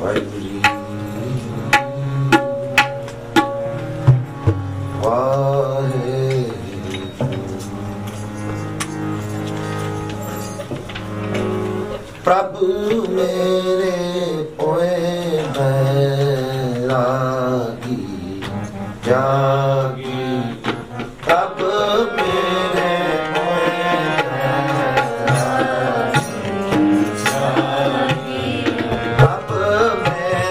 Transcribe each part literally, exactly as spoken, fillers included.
ਵਾਹਿਗੁਰੂ ਜੀ ਵਾਹਿਗੁਰੂ। ਪ੍ਰਭ ਮੇਰੇ ਪੋਏ ਬੈਰਾਗੀ ਜਾਗੀ, ਪ੍ਰਭ ਮੇਰੇ ਪੋਏ ਬੈਰਾਗੀ ਜਾਗੀ, ਪ੍ਰਭ ਮੇਰੇ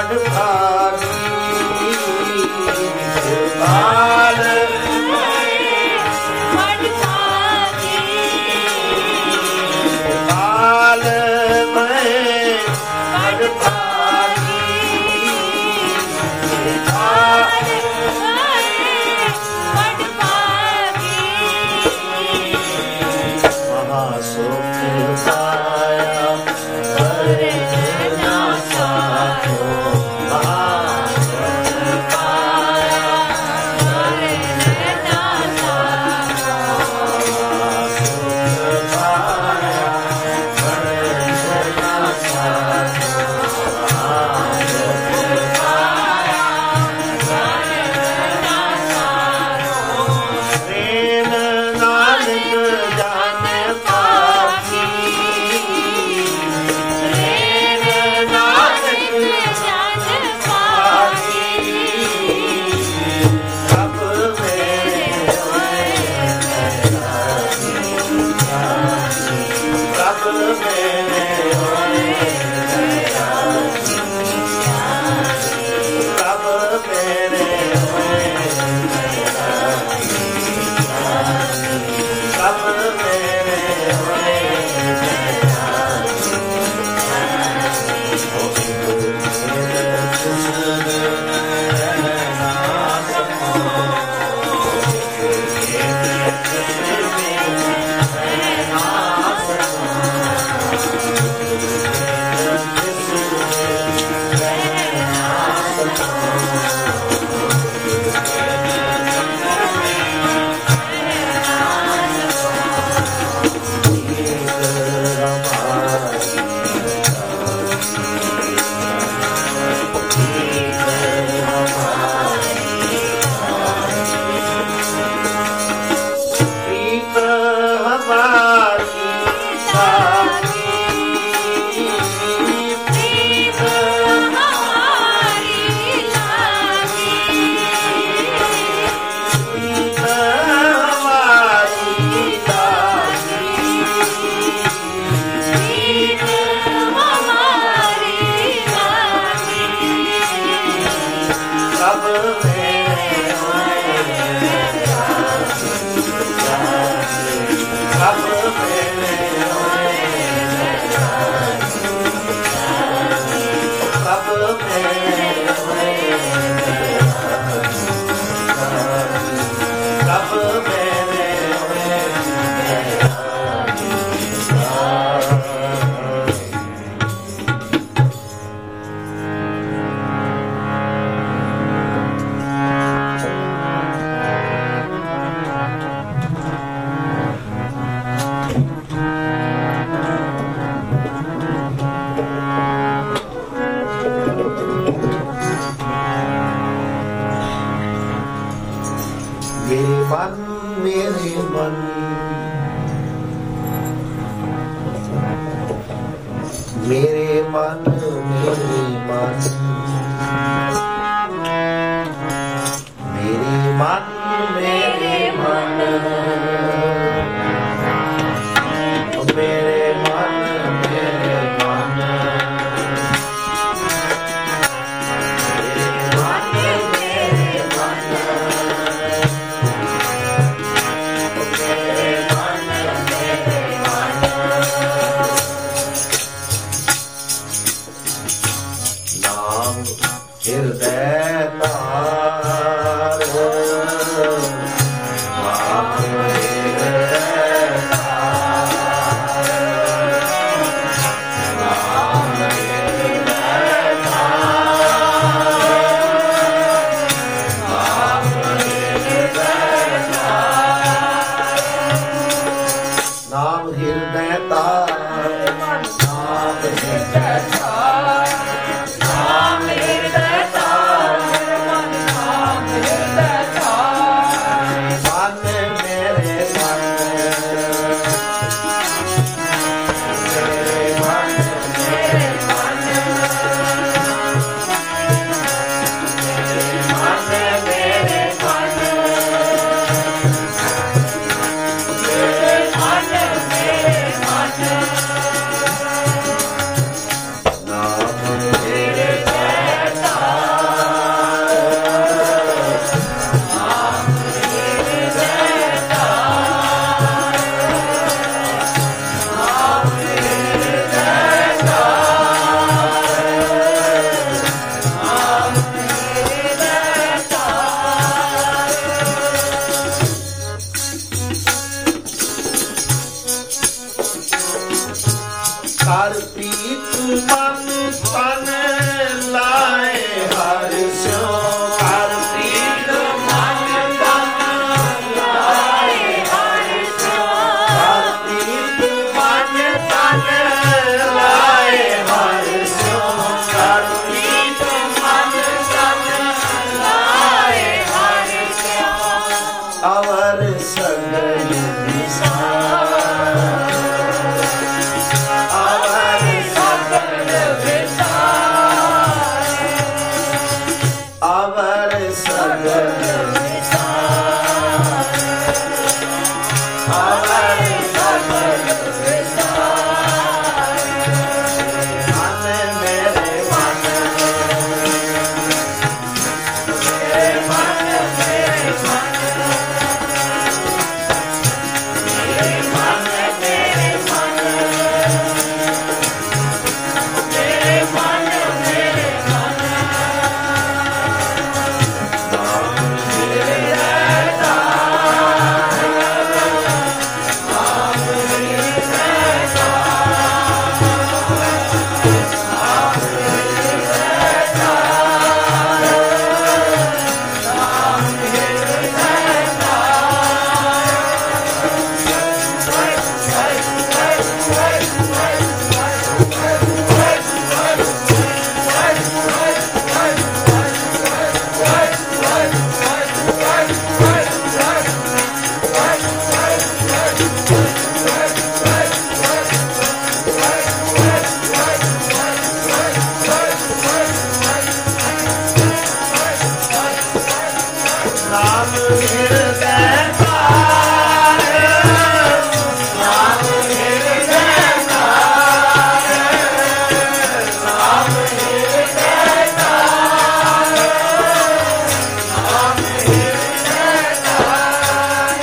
ਵਡ ਭਾਗੀ ਪਾਲ ਵਡ ਭਾਗੀ ਪਾਲ ਮੈਂ ਵਡ ਭਾਗੀ ਪਾਲ ਵਡ ਭਾਗੀ ਮਹਾ ਸੁਖ ਪਾਇਆ ਕਰੇ ਨਾ ਸਾਥੋ ਮਹਾ ਸੁਖ ਪਾਇਆ ਕਰੇ ਨਾ ਸਾਥੋ ਮਹਾ ਸੁਖ ਪਾਇਆ ਕਰੇ ਨਾ ਸਾਥੋ ਮਹਾ ਸੁਖ ਪਾਇਆ ਕਰੇ ਨਾ ਸਾਥੋ ਪ੍ਰੇਮ ਨਾਨਕ ਜਾਣੇ ਪਾਕੀ ਪ੍ਰੇਮ ਨਾਨਕ ਜਨ ਪਾਗੀ ਸਭ ਮੇਰੇ ਹੋਏ ਸਭ ਮੇਰੇ ਹੋਏ ਸਭ ਮੇਰੇ ਹੋਏ ਸਭ ਮੇਰੇ ਹੋਏ प्रीत हमारी साथी प्रीत हमारी लागी प्रीत हमारी साथी प्रीत हमारी लागी सब मेरे होए सब मेरे होए सब मेरे होए सब मेरे होए मेरे मन मेरे मन मेरे मन मेरे मन मेरे मन मेरे मन मेरे मन मेरे मन मेरे मन मेरे मन नाम हृदय तार नाम हृदय तार नाम हृदय तार नाम हृदय तार नाम हृदय तार नाम हृदय तार नाम हृदय तार मन तन लाए हर सो हर प्रीत मन तन लाए हर सो हर प्रीत मन तन लाए हर सो हर प्रीत मन तन लाए हर सो अवर सगल विसार अवर सगल विसार अवर सगल विसार अवर सगल विसार मन मेरे मन मेरे मन मेरे मन मेरे मन मेरे मन मेरे मन मेरे मन नाम मेरे रहता नाम मेरे रहता नाम मेरे रहता नाम मेरे रहता नाम हृदय तार नाम हृदय तार नाम हृदय तार नाम हृदय तार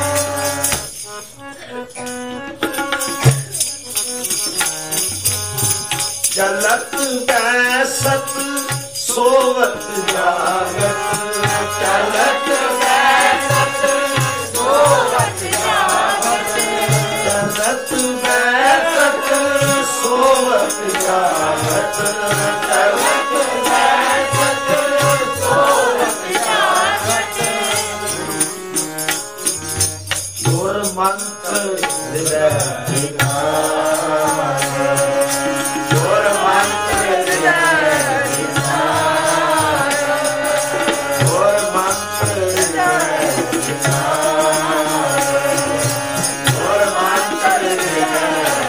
चलत बैसत सोवत जागत चलत बैसत सोवत जागत चलत बैसत सोवत जागत चलत बैसत सोवत जागत गुर मंत्र हृदय विकार गुर मंत्र हृदय विकार गुर मंत्र हृदय विकार गुर मंत्र हृदय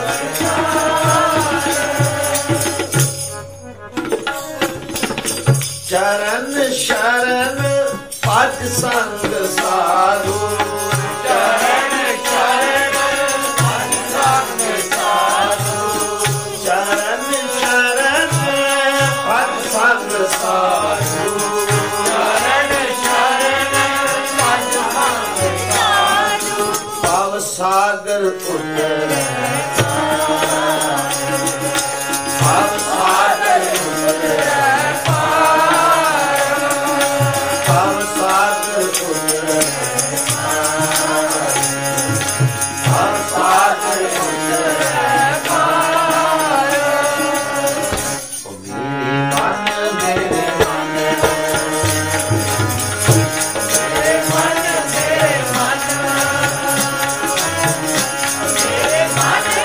विकार चरण शरण पद संग साधु चरण शरण पद संग साधु चरण शरण पद संग साधु चरण शरण पद संग साधु भव सागर उतरै भव सागर उतरै भव सागर उतरै भव सागर उतरै ओ मेरे मन मेरे मन मेरे मन मेरे मन मेरे मन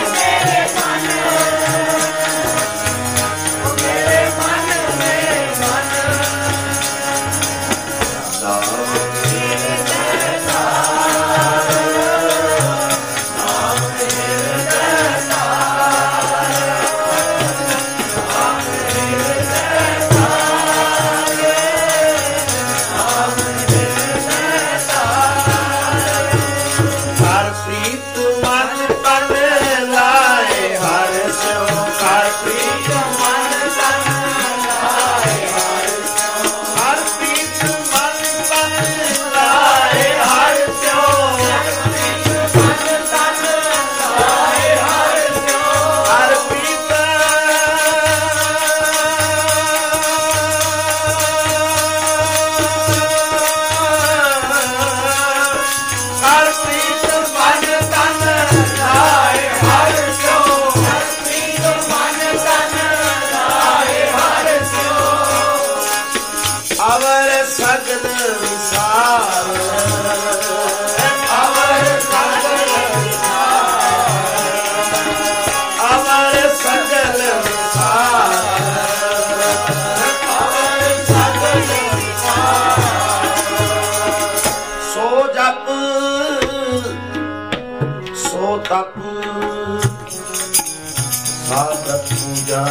ਪੂਜਾ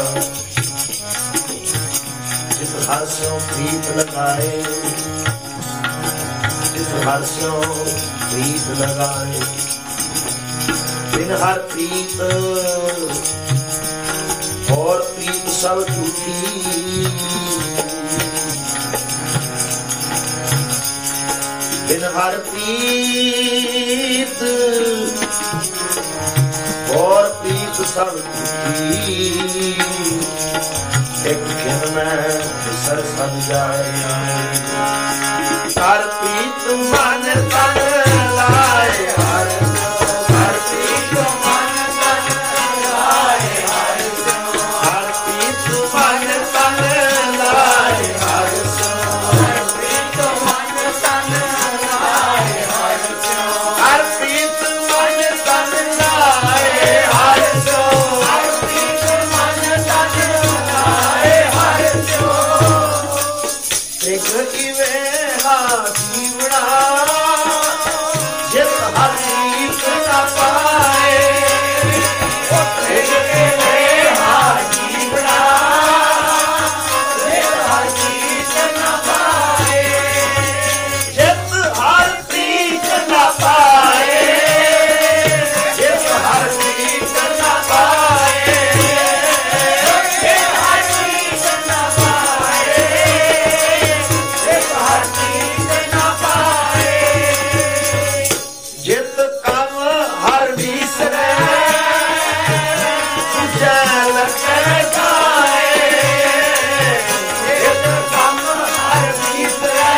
ਜਿਸ ਹਰ ਸਿਉ ਪ੍ਰੀਤ ਲਗਾਏ ਜਿਸ ਹਰ ਸਿਉ ਪ੍ਰੀਤ ਲਗਾਏ ਬਿਨ ਹਰ ਪ੍ਰੀਤ और प्रीत सब झूठी बिन हर प्रीत और प्रीत सब झूठी एक दिन में सर सब जाए हर प्रीत मन तन लाए हर हर प्रीत मन तन लाए हर हर प्रीत मन तन लाए हर हर प्रीत मन तन लाए हर हर प्रीत मन तन लाए हर हर प्रीत मन तन लाए हर एक इवे हाथी बड़ा जिस हर प्रीत न पाए एक इवे हाथी बड़ा जिस हर प्रीत न पाए जिस हर प्रीत न पाए जिस हर प्रीत न पाए जिस हर प्रीत न पाए जिस हर प्रीत न पाए जित कम हर विसरे जल कर जाए जित कम हर विसरे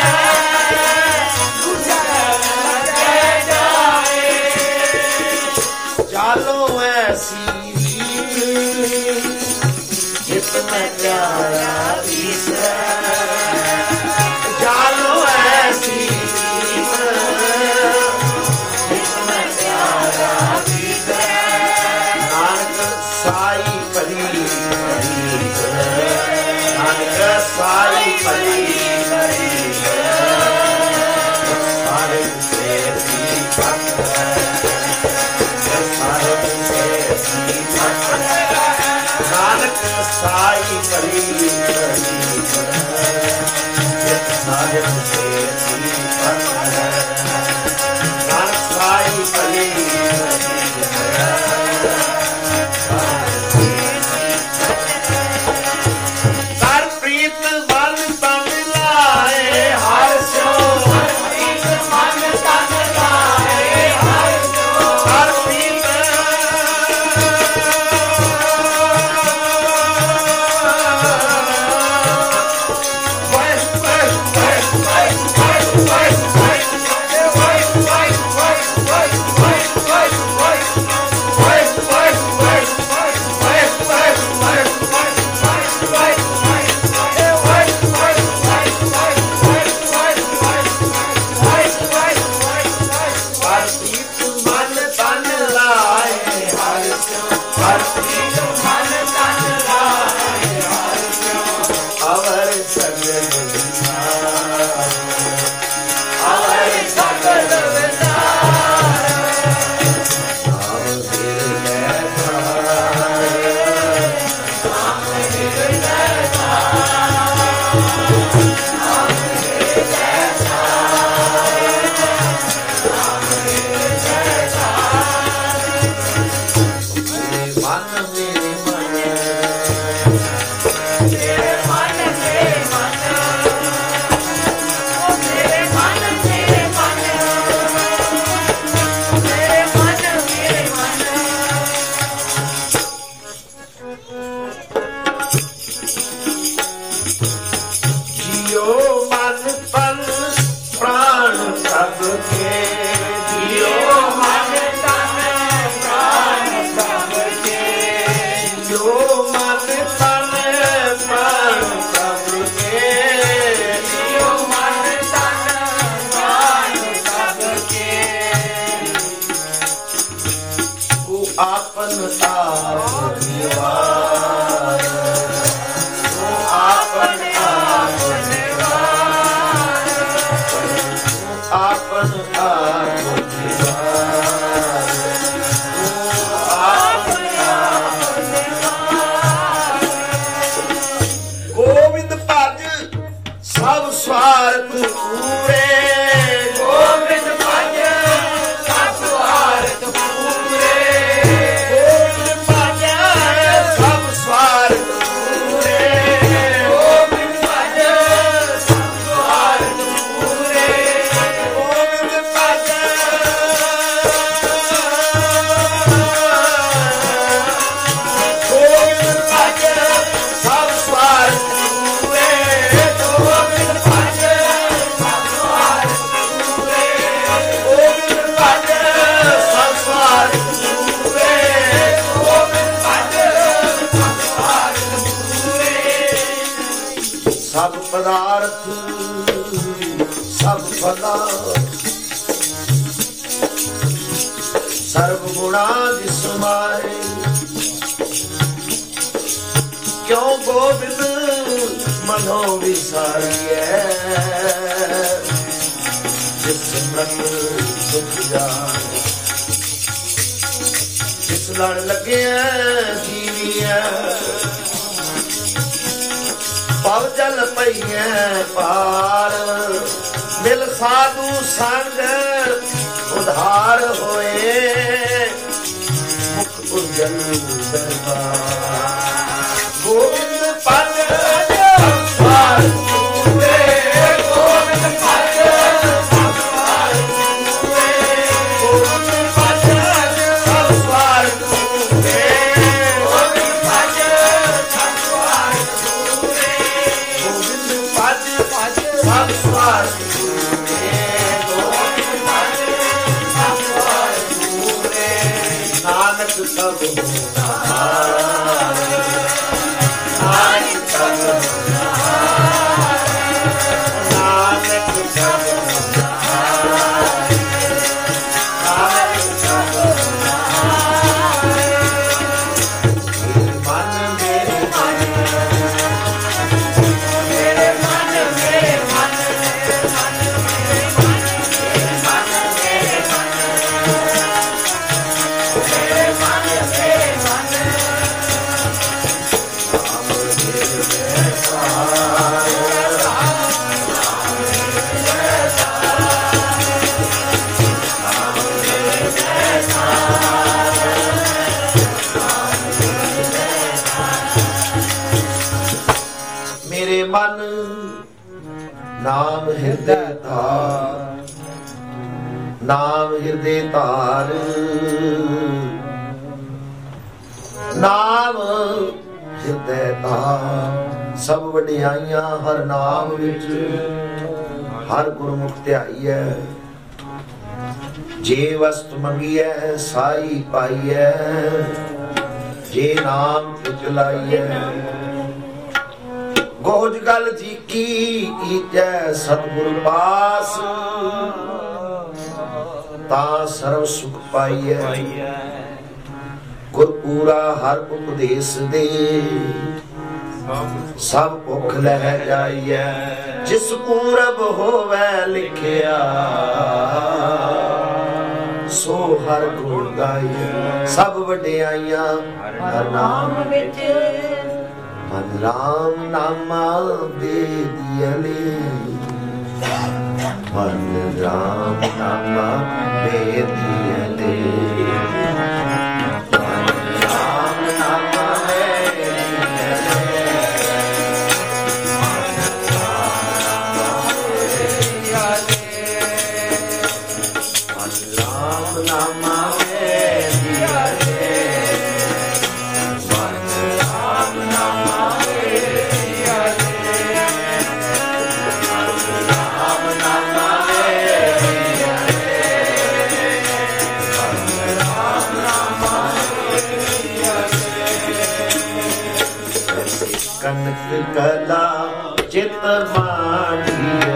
जल कर जाए चालो ऐसी रीत जितना प्यारा विसरे चालो ऐसी रीत जितना प्यारा विसरे नानक साई परी परी नानक साई परी परी सारे से भी पक सारे से भी पक नानक साई परी परी सारे से भी पक नानक साई परी हर प्रीत मन तन लाए हर सो हर प्रीत मन तन लाए हर सो हर प्रीत वैस वैस वैस वैस वैस वैस वैस वैस वैस वैस वैस वैस वैस वैस वैस वैस वैस वैस हर प्रीत मन तन लाए हर हर प्रीत मन तन लाए हर अवर सगल विचार अवर सगल विचार नाम हृदय नाम हृदय मन मेरे मन मेरे मन मेरे मन मेरे मन मेरे मन मेरे मन मेरे मन ਸਭ ਪਦਾਰਥ ਸਭ ਫਲਾ ਸਰਬ ਗੁਣਾ ਜਿਸ ਮਾਏ ਕਿਉ ਗੋਬਿੰਦ ਮਨੋ ਵਿਸਾਰੀਐ ਜਿਸ ਸਿਮਰਨ ਸੁਖ ਜਾਏ ਜਿਸ ਲੜ ਲੱਗਿਆ ਜੀਵੀਐ ਪਵ ਜਲ ਪਈਐ ਪਾਰ ਮਿਲ ਸਾਧੂ ਸੰਗ ਉਧਾਰ ਹੋਏ ਮੁਖ ਉਜਲ ਦਰਬਾਰ ਗੋਬਿੰਦ ਪਦ ਸੰਸਾਰ ਤੂਰੇ ਗੋਬਿੰਦ ਪਦ ਸੰਸਾਰ ਤੂਰੇ ਗੋਬਿੰਦ ਪਦ ਸੰਸਾਰ ਤੂਰੇ ਗੋਬਿੰਦ ਪਦ ਸੰਸਾਰ ਤੂਰੇ ਗੋਬਿੰਦ ਪਦ ਸੰਸਾਰ ਤੂਰੇ ਗੋਬਿੰਦ ਪਦ ਸੰਸਾਰ ਤੂਰੇ ਨਾਨਕ ਸਭ ਮਨ ਨਾਮ ਹਿਰਦੇ ਧਾਰ ਨਾਮ ਹਿਰਦੇ ਧਾਰ ਨਾਮ ਹਿਰਦੇ ਧਾਰ ਸਭ ਵਡਿਆਈਆਂ ਹਰ ਨਾਮ ਵਿੱਚ ਹਰ ਗੁਰਮੁਖ ਧਿਆਈਐ ਜੇ ਵਸਤ ਮੰਗੀਐ ਸਾਈ ਪਾਈਐ ਜੇ ਨਾਮ ਤੇ ਚਲਾਈਐ ਗੋਜ ਗਲ ਜੀ ਕੀ ਈਜੈ ਸਤਿਗੁਰ ਪਾਸ ਤਾ ਸਰਵ ਸੁਖ ਪਾਈਐ ਗੁਰ ਪੂਰਾ ਹਰ ਉਪਦੇਸ਼ ਦੇ ਸਭ ਭੁਖ ਲੈ ਜਾਈਐ ਜਿਸ ਪੂਰਬ ਹੋਵੇ ਲਿਖਿਆ ਸੋ ਹਰ ਗੁਣ ਗਾਈਐ ਸਭ ਵਡਿਆਈਆਂ ਹਰ ਨਾਮ ਵਿੱਚ ਮਨ ਰਾਮ ਨਾਮਾ ਦੇ ਦਿਅਲੇ ਮਨ ਰਾਮ ਨਾਮਾ ਦੇ ਦਿਅਲੇ ਮਨ ਰਾਮ ਨਾਮਾ ਦੇ ਦਿਅਲੇ ਮਨ ਰਾਮ ਨਾਮਾ ਦੇ ਦਿਅਲੇ ਮਨ ਰਾਮ ਨਾਮਾ ਕਨਕ ਕਲਾ ਚਿਤ ਮਾੜੀਐ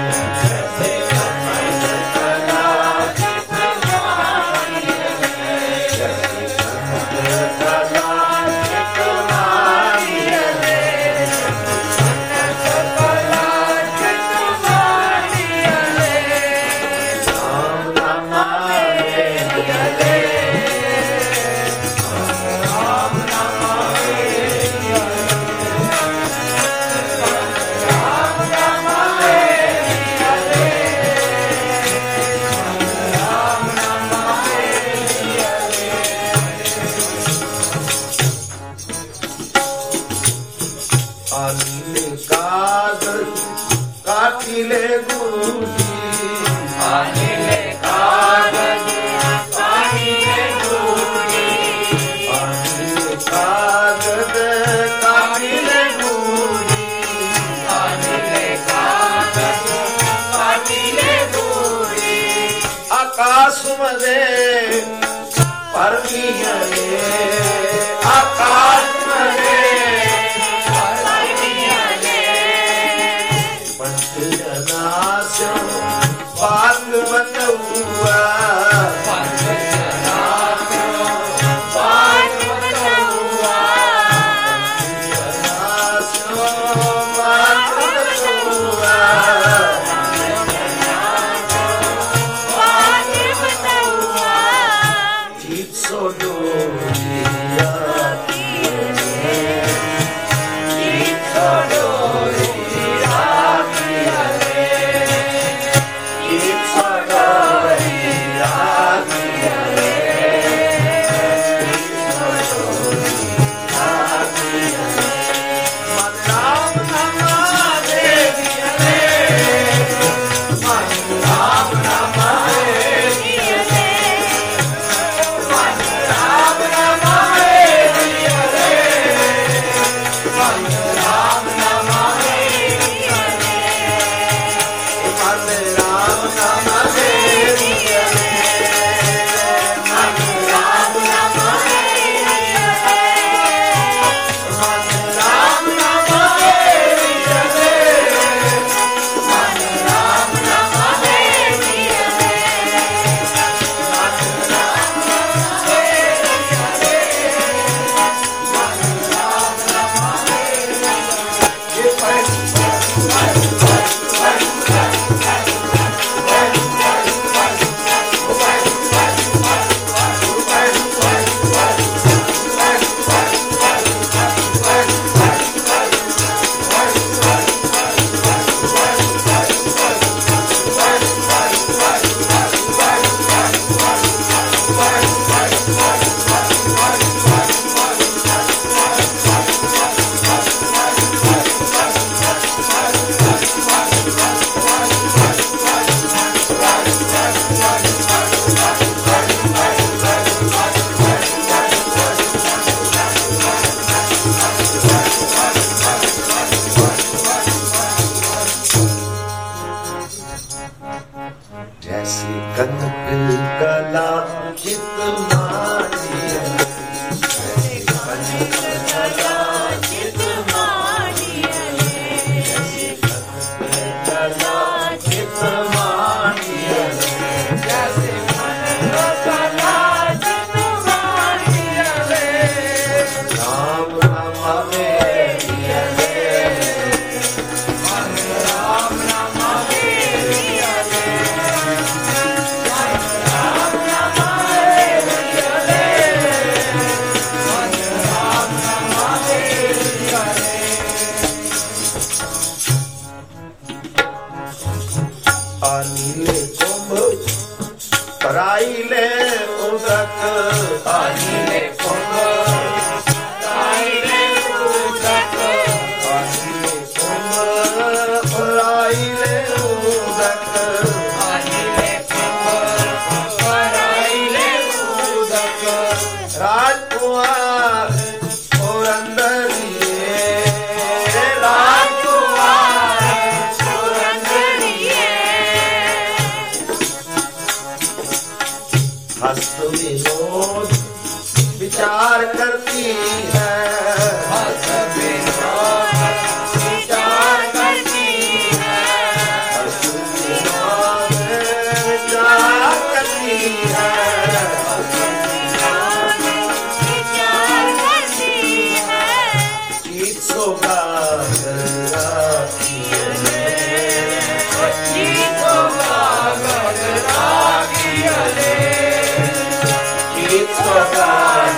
काटिले गुरु जी काटिले कागज काटिले गुरु जी काटिले कागज काटिले गुरु जी काटिले कागज काटिले गुरु जी आकाश मरे परमी हरे आकाश मरे परमी हरे विचार करती है, हंस विनोद विचार करती है, हंस विनोद विचार करती है, हंस विनोद विचार करती है। गीत सौगात राखी ले, गीत सौगात राखी ले, गीत सौगात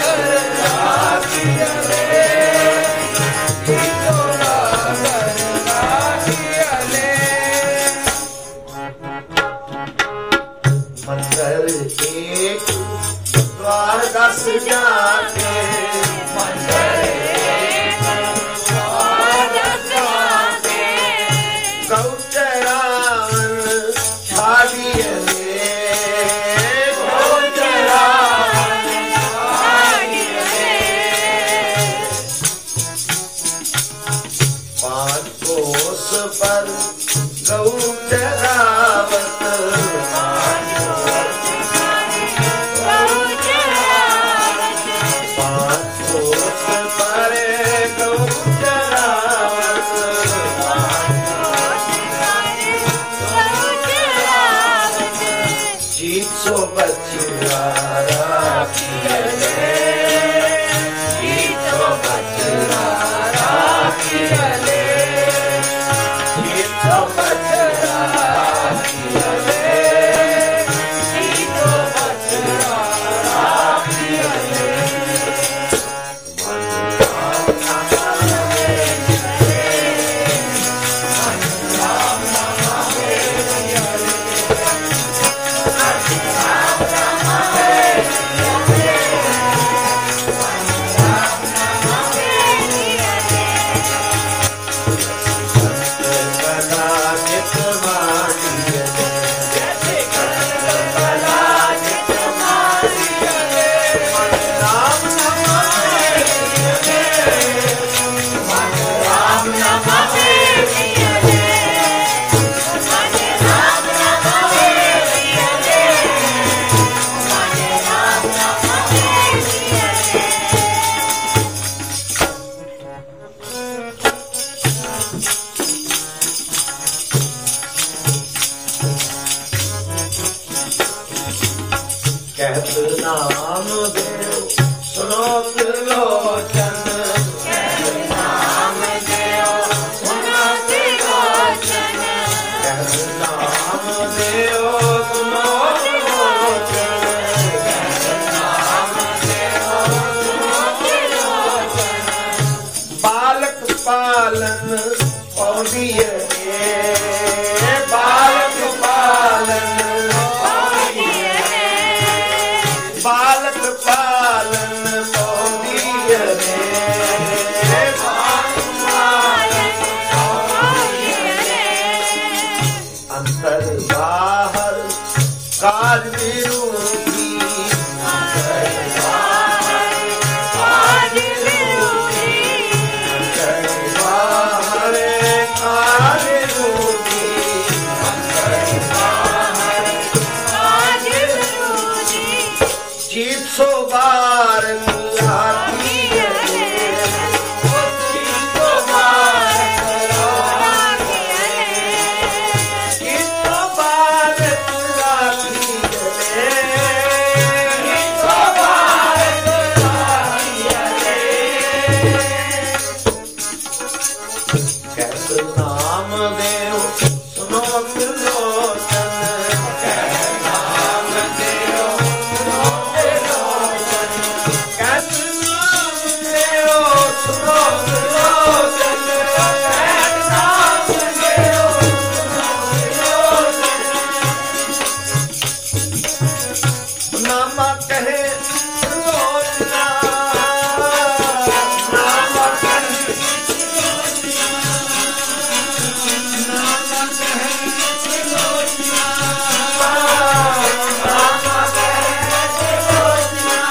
मंदिर एक द्वार दस जाके, मंदिर एक द्वार दस जाके, गौ चरावन छाड़िए ले, गौ चरावन छाड़िए ले, पांच कोस पर गौ चरावत, सो बच्चा राखी ले, सो बच्चा राखी ले, सो बच्चा ਕਹਿਤ ਨਾਮ ਦੇਉ ਸੁਨੋ ਤਿਲੋਚਨ ਕਹਿਤ ਨਾਮ ਦੇਉ ਸੁਨੋ ਤਿਲੋਚਨ ਕਹਿਤ ਨਾਮ ਦੇਉ ਸੁਨੋ ਤਿਲੋਚਨ ਕਹਿਤ ਨਾਮ ਦੇਉ ਸੁਨੋ ਤਿਲੋਚਨ ਬਾਲਕ ਪਾਲਨ ਪੌਂਦੀਏ ਬਾਲਕ ਪਾਲਨ ਬਾਲਕ ਪਾਲਨ ਪੌਂਦੀਏ ਰੇ ਬਾਲਕ ਪਾਲਨ ਪੌਂਦੀਏ ਰੇ ਅੰਤਰ ਬਾਹਰ ਕਾਜ ਵਿਰੂਪੀ ਅੰਤਰ ਬਾਹਰ ਕਾਜ ਵਿਰੂਪੀ ਅੰਤਰ ਬਾਹਰ ਕਾਜ ਵਿਰੂਪੀ ਅੰਤਰ ਬਾਹਰ ਕਾਜ ਵਿਰੂਪੀ ਜੀਤ ਸੋ ਬਾਰ ਲਾਤੀ ਹੈ ਜੀਤ ਸੋ ਬਾਰ ਲਾਤੀ ਹੈ ਜੀਤ ਸੋ ਬਾਰ ਲਾਤੀ ਹੈ ਜੀਤ ਸੋ ਬਾਰ ਲਾਤੀ ਹੈ ਕਹਿਤ ਨਾਮ ਦੇਉ ਸੁਨੋ ਤਿਲੋਚਨ ਕਹਿਤ ਨਾਮ ਦੇਉ ਸੁਨੋ ਨਾਮਾ ਕਹੇ ਲੋਚਨਾ ਨਾਮਾ ਕਹੇ ਨਾਮਾ ਕਹੇ ਲੋਚਨਾ ਨਾਮਾ ਕਹੇ ਲੋਚਨਾ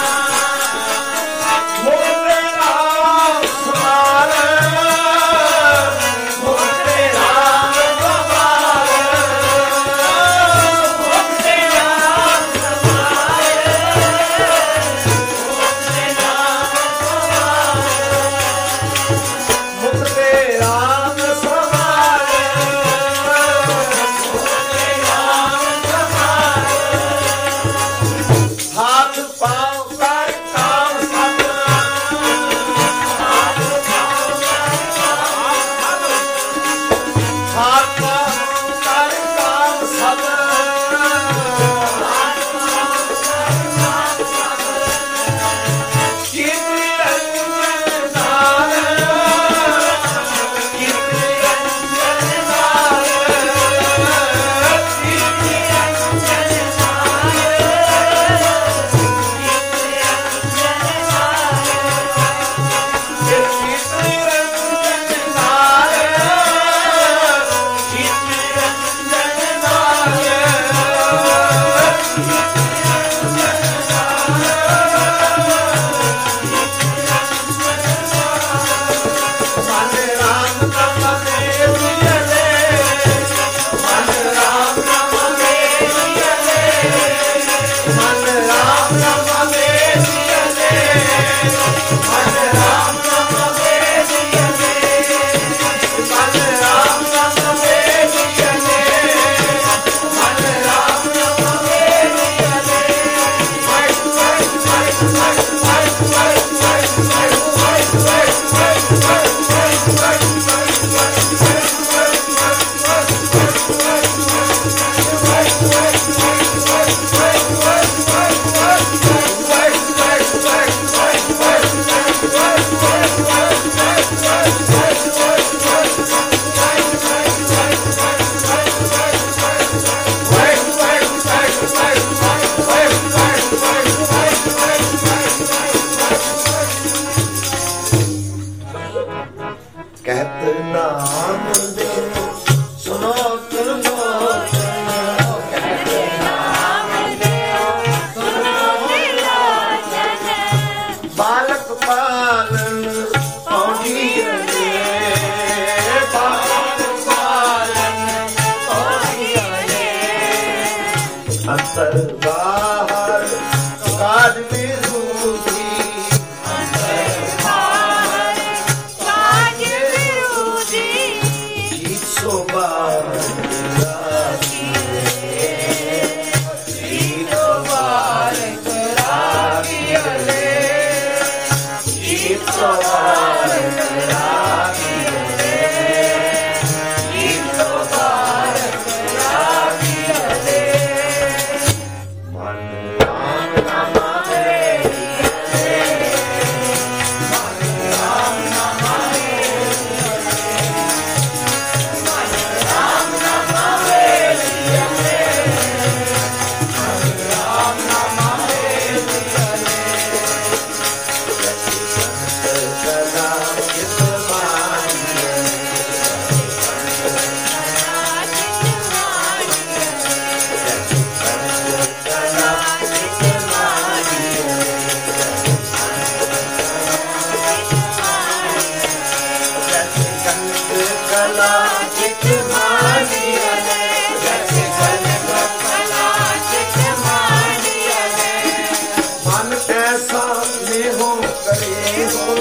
ਮੋਰੇ ਰਾਮ ਸਮਾਰ ਮੋਰੇ ਰਾਮ ਸਮਾਰ ਮੋਰੇ ਰਾਮ ਮੁਕਤੇ ਰਾਮ ਸਮਾਰ ਮੁਕਤੇ ਰਾਮ ਸਮਾਰ ਹਾਥ ਪਾਉ ਕਰ ਕਾਮ ਸਤ ਹਾਥ ਪਾਉ ਕਰ ਕਾਮ ਹਾਥ ਪਾਉ ਕਰ ਕਾਮ ਸਤ ਹਾਥ ਪਾਉ ਕਰ ਕਾਮ ਸਤ ਕੀਰਤਿ ਰੰਜਨ ਨਾਲ ਕਹਿਤ ਨਾਮ ਦੇਉ ਸੁਨੋ ਤਿਲੋਚਨ ਕਹਿਤ ਨਾਮ ਦੇਉ ਸੁਨੋ ਤਿਲੋਚਨ ਬਾਲਕ ਪਾਲਨ ਪੌਂਦੀਏ ਰੇ कनक कला चित मानिया रे जस कनक कला चित मानिया रे मन ऐसा नेहो करे हो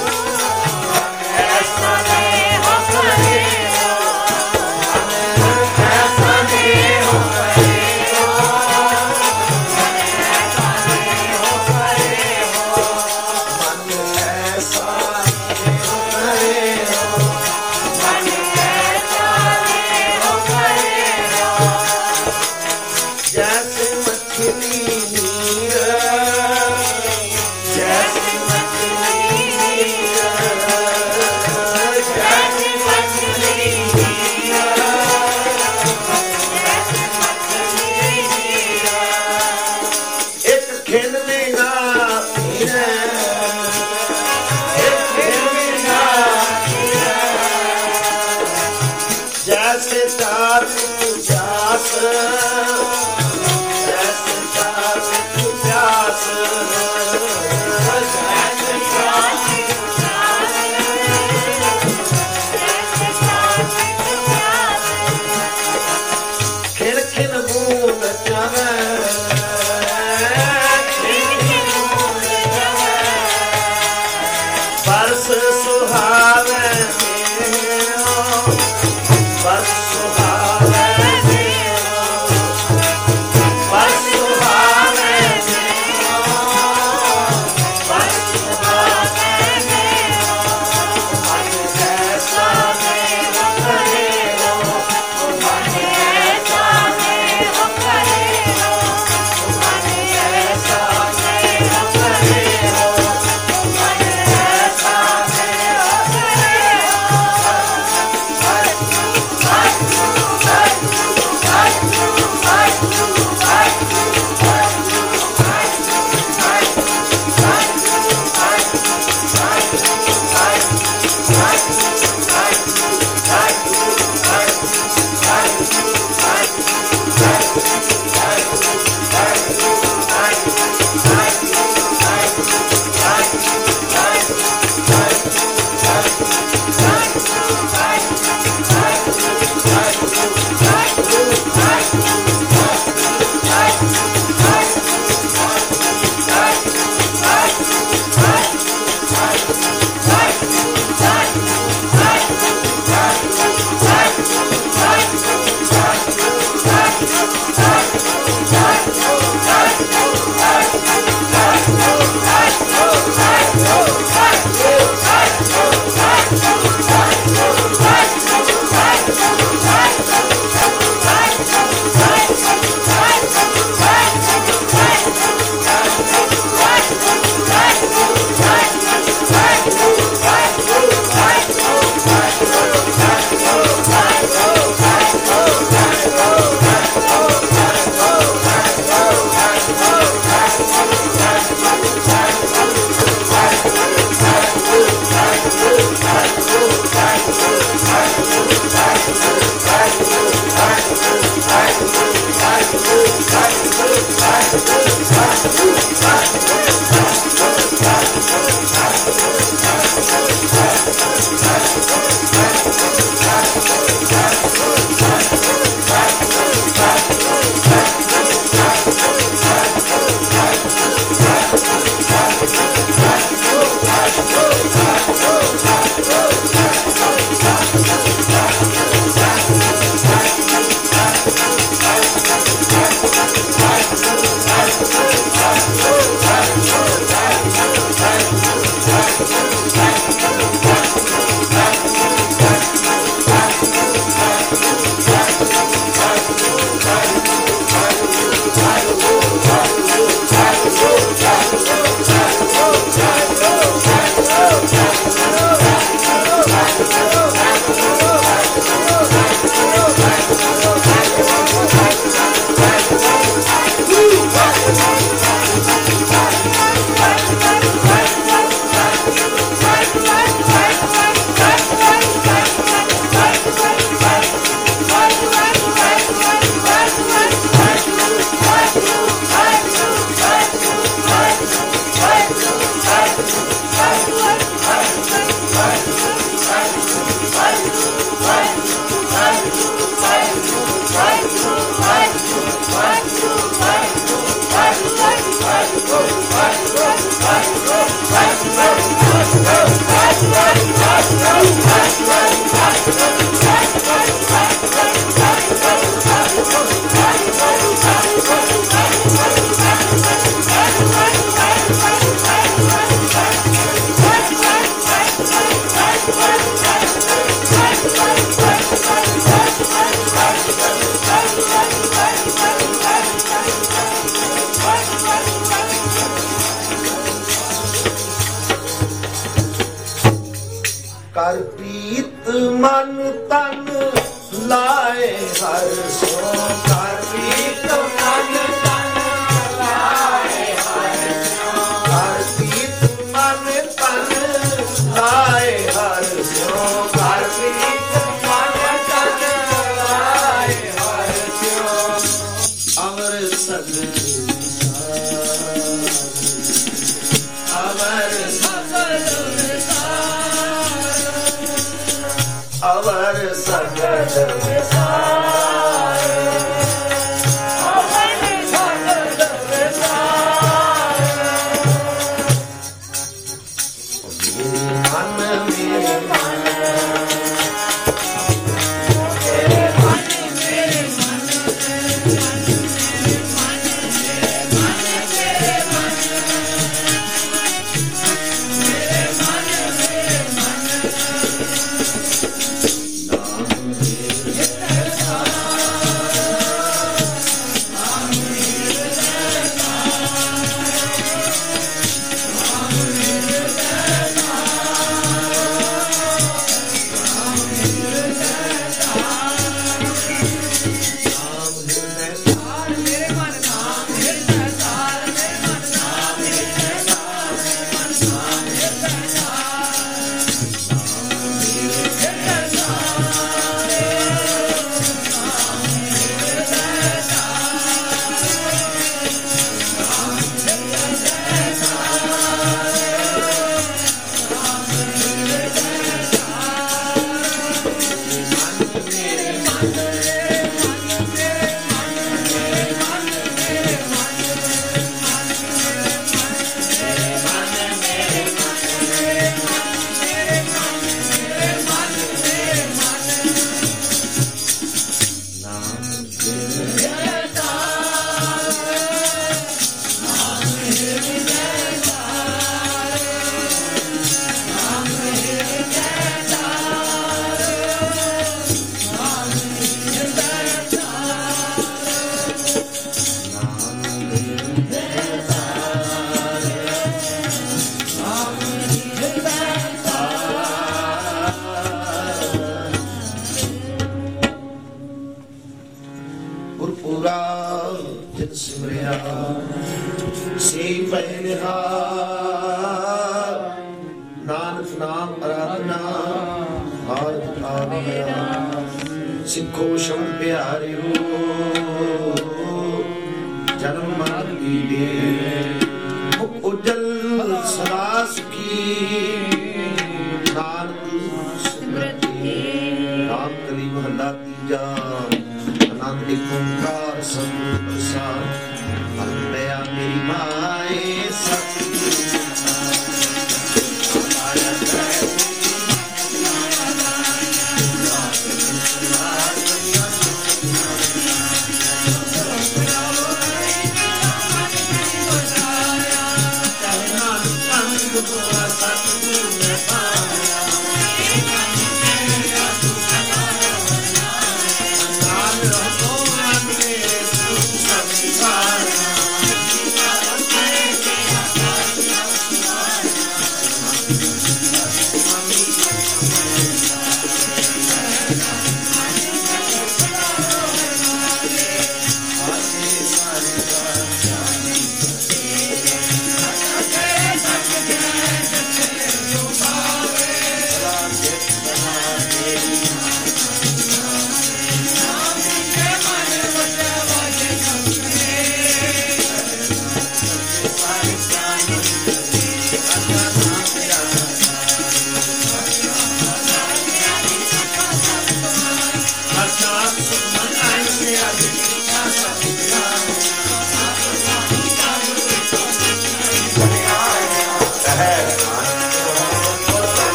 ऐसा नेहो करे हो मन ऐसा नेहो करे हो ऐसा नेहो करे हो मन ऐसा नेहो करे हो मन ऐसा नेहो करे हो जैसे मछली नीर जैसे मछली नीर जैसे मछली नीर जैसे मछली नीर एक खिन बिना पीर एक खिन बिना पीर जैसे चातु प्यास जैसे चातु प्यास जैसे चातु खिन खिन बूंद चवे खिन खिन बूंद चवे बरस सुहावे मेरो बरस सुहावे मेरो बरस सुहावे मेरो बरस सुहावे मेरो मन ऐसा मेरो करे हो मन ऐसा मेरो करे हो मन ऐसा मेरो करे हो मन ऐसा मेरो करे Thank you. ਕਰ ਪ੍ਰੀਤ ਮਨ ਤਨ ਲਾਏ ਹਰ ਸੋ ਕਰ ਪ੍ਰੀਤ ਮਨ ਤਨ ਲਾਏ ਹਰ ਸੋ ਕਰ ਪ੍ਰੀਤ ਮਨ ਤਨ ਲਾਏ ਹਰ ਸੋ ਕਰ ਪ੍ਰੀਤ ਮਨ ਤਨ ਲਾਏ ਹਰ ਸੋ ਅਮਰ ਸਗਲ ਅਮਰ ਸਗਲ ਅਵਰ ਸਗਲ ਵਿਸਾਰ ਅਵਰ ਸਗਲ ਵਿਸਾਰ ਮਨ ਮੇਰੇ ਮਨ ਮੇਰੇ ਮਨ ਮੇਰੇ ਮਨ ਨਾਨਕ ਨਾਮ ਅਰਾਧਨਾ ਭਾਰਤ ਆਵਿਆ ਸਿੱਖੋ ਸ਼ਬਦ ਪਿਆਰਿਓ ਜਨਮ ਮਰਨ ਦੀਦੇ ਮੁਖ ਉਜਲ ਸਦਾ ਸੁਖੀ ਨਾਨਕ ਸਿਮਰਤੀ ਰਾਮ ਕਲੀ ਮਹਲਾ ਤੀਜਾ ਅਨੰਦ ਇੱਕ ਓੰਕਾਰ ਸਤਿਗੁਰ ਪ੍ਰਸਾਦ ਹਰਿਆ ਮੇਰੀ ਮਾਏ ਸਤਿ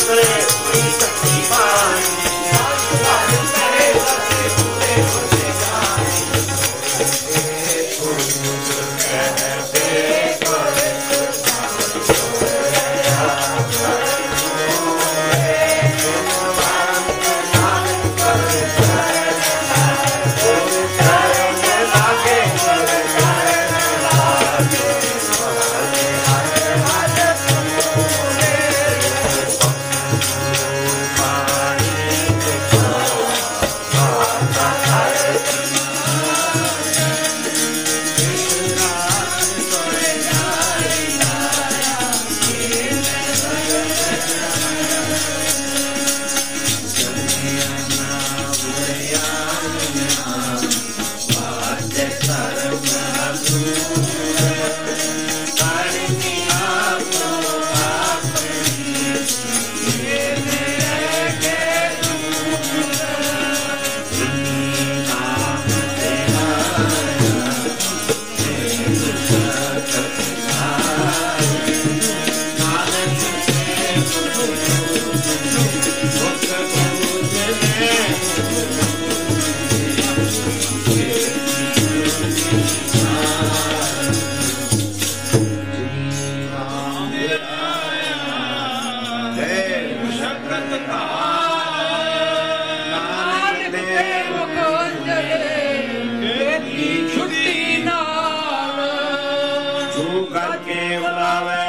करके बुलावे